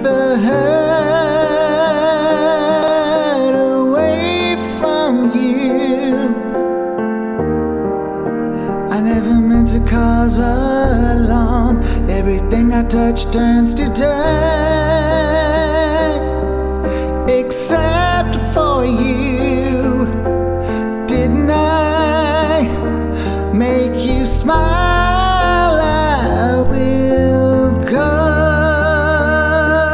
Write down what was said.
the hurt away from you. I never meant to cause alarm. Everything I touch turns to dust.